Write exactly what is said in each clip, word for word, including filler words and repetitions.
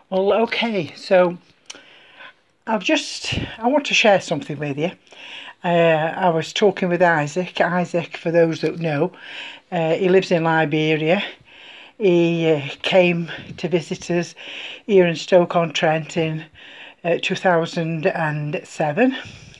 Well, okay, so I've just, I want to share something with you. Uh, I was talking with Isaac. Isaac, for those that know, uh, he lives in Liberia. He uh, came to visit us here in Stoke-on-Trent in uh, two thousand seven.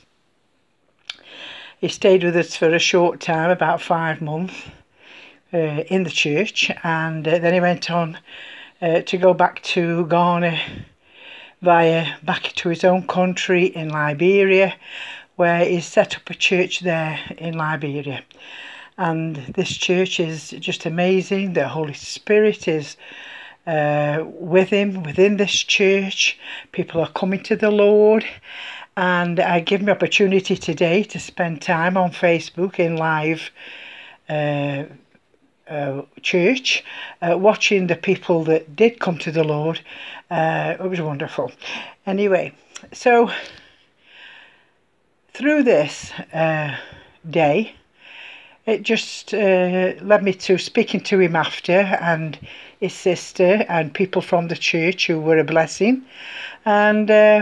He stayed with us for a short time, about five months, uh, in the church, and uh, then he went on uh, to go back to Ghana via back to his own country in Liberia, where he set up a church there in Liberia. And this church is just amazing. The Holy Spirit is uh, with him within this church. People are coming to the Lord, and I give me opportunity today to spend time on Facebook in live uh, uh, church, uh, watching the people that did come to the Lord. Uh, it was wonderful. Anyway, so through this uh, day, it just uh, led me to speaking to him after, and his sister and people from the church who were a blessing. And uh,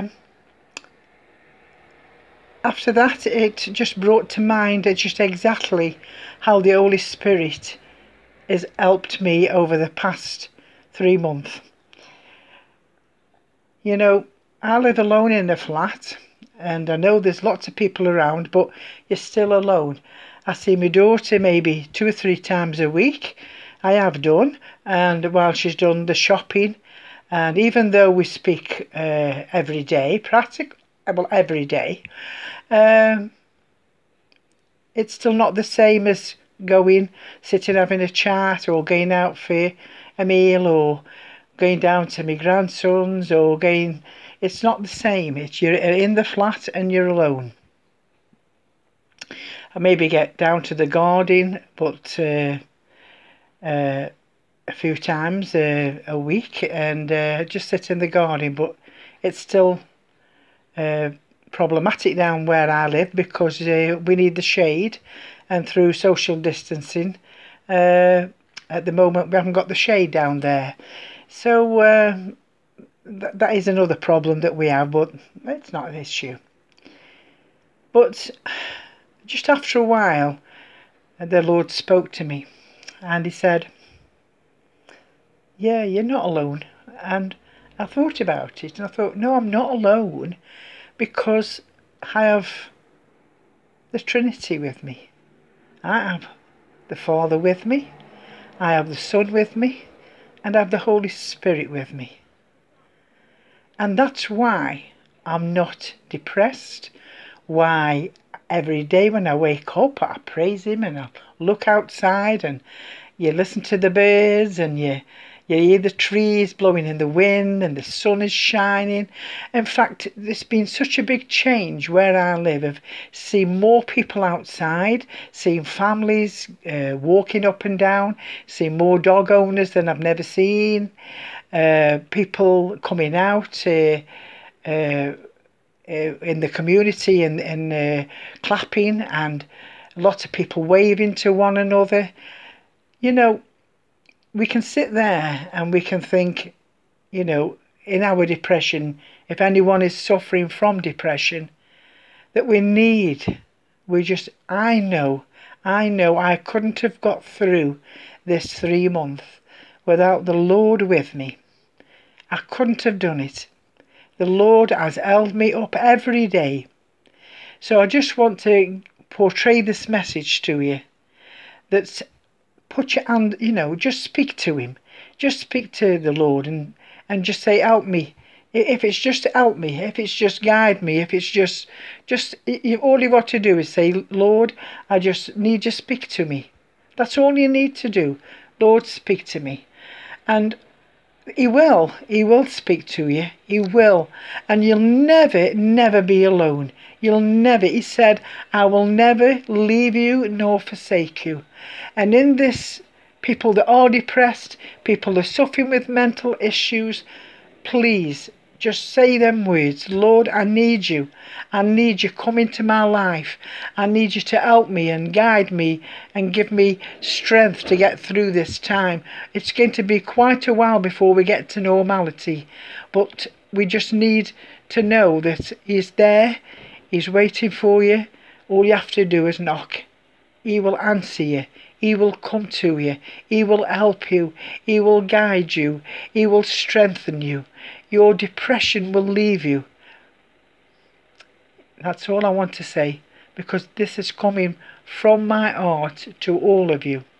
after that, it just brought to mind just exactly how the Holy Spirit has helped me over the past three months. You know, I live alone in a flat, and I know there's lots of people around, but you're still alone. I see my daughter maybe two or three times a week. I have done, and while she's done the shopping, and even though we speak uh, every day, practically, well, every day, um, it's still not the same as going, sitting having a chat, or going out for a meal, or going down to my grandson's, or going. It's not the same. It's you're in the flat and you're alone. I maybe get down to the garden, but uh, uh, a few times uh, a week, and uh, just sit in the garden. But it's still uh, problematic down where I live because uh, we need the shade, and through social distancing, uh, at the moment we haven't got the shade down there. So uh, th- that is another problem that we have, but it's not an issue. But just after a while, the Lord spoke to me, and he said, yeah, you're not alone. And I thought about it, and I thought, no, I'm not alone, because I have the Trinity with me. I have the Father with me, I have the Son with me, and I have the Holy Spirit with me. And that's why I'm not depressed, why every day when I wake up I praise him, and I look outside and you listen to the birds, and you you hear the trees blowing in the wind, and the sun is shining. In fact, there's been such a big change where I live of seeing more people outside, seeing families uh, walking up and down, seeing more dog owners than I've never seen, uh, people coming out uh, uh, uh, in the community, and, and uh, clapping, and lots of people waving to one another. You know, we can sit there and we can think, you know, in our depression, if anyone is suffering from depression, that we need, we just, I know, I know I couldn't have got through this three months without the Lord with me. I couldn't have done it. The Lord has held me up every day. So I just want to portray this message to you, that put your hand, you know, just speak to him. Just speak to the Lord, and, and just say, help me. If it's just help me, if it's just guide me, if it's just, just all you got to do is say, Lord, I just need you to speak to me. That's all you need to do. Lord, speak to me. And he will, he will speak to you, he will, and you'll never, never be alone. You'll never, he said, I will never leave you nor forsake you. And in this, people that are depressed, people that are suffering with mental issues, please Just say them words. Lord, I need you. I need you come into my life. I need you to help me and guide me and give me strength to get through this time. It's going to be quite a while before we get to normality, but we just need to know that he's there. He's waiting for you. All you have to do is knock. He will answer you. He will come to you. He will help you. He will guide you. He will strengthen you. Your depression will leave you. That's all I want to say, because this is coming from my heart to all of you.